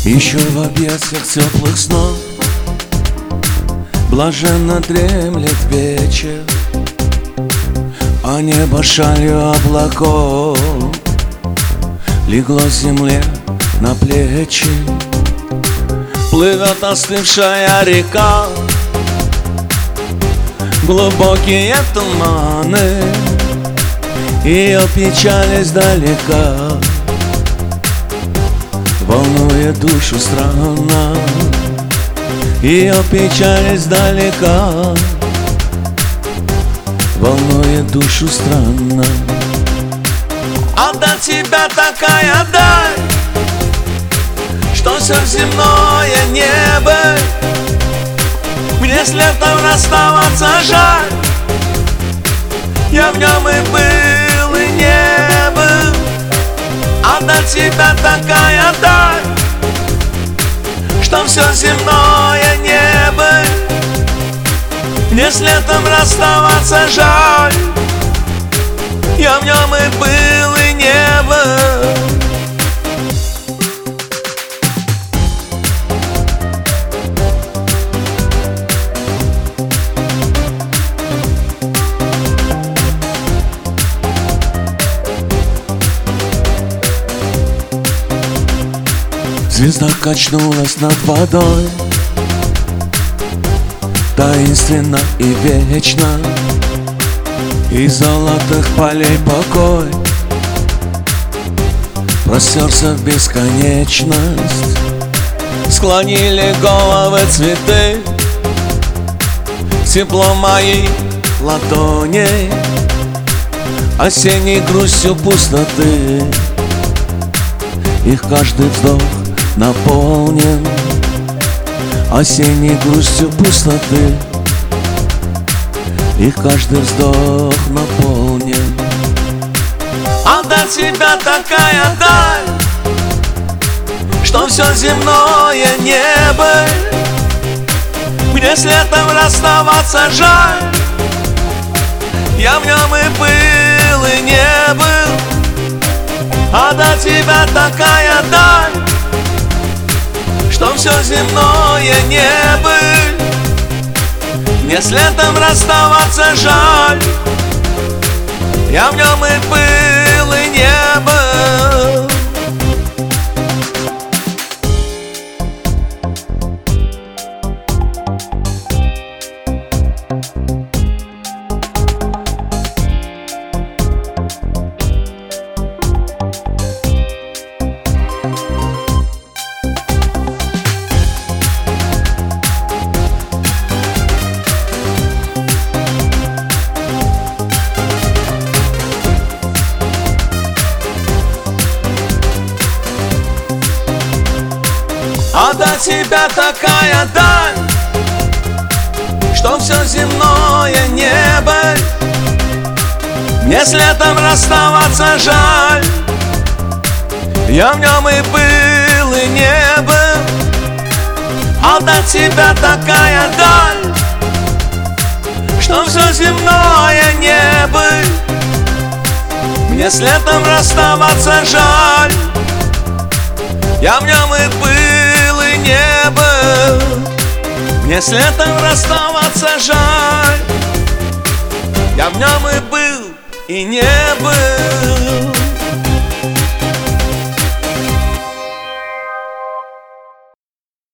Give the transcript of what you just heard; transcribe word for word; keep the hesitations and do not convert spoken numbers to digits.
Еще в объятиях теплых снов блаженно дремлет вечер, а небо шалью облаков легло земле на плечи. Плывет остывшая река, глубокие туманы, ее печаль издалека волнует душу странно. Ее печаль издалека волнует душу странно. А до тебя такая даль, что все земное небо мне с летом расставаться жаль. Я в нем и был, и не был. А до тебя такая даль, что все земное небо мне с летом расставаться жаль. Я в нем и был, и не был. Звезда качнулась над водой, таинственно и вечно, из золотых полей покой простерся в бесконечность. Склонили головы цветы, тепло моей ладони, осенней грустью пустоты. Их каждый вздох наполнен осенней грустью пустоты. Их каждый вздох наполнен. А до тебя такая даль, что все земное небо мне с летом расставаться жаль. Я в нем и был, и не был. А до тебя такая даль, что все земное небо мне с летом расставаться жаль. Я в нем и был, и не был. А до тебя такая даль, что все земное небо мне с летом расставаться жаль. Я в нем и был, и не был. А до тебя такая даль, что все земное небо мне с летом расставаться жаль. Я в нем и был, и не был. Мне с летом расставаться жаль. Я в нем и был, и не был.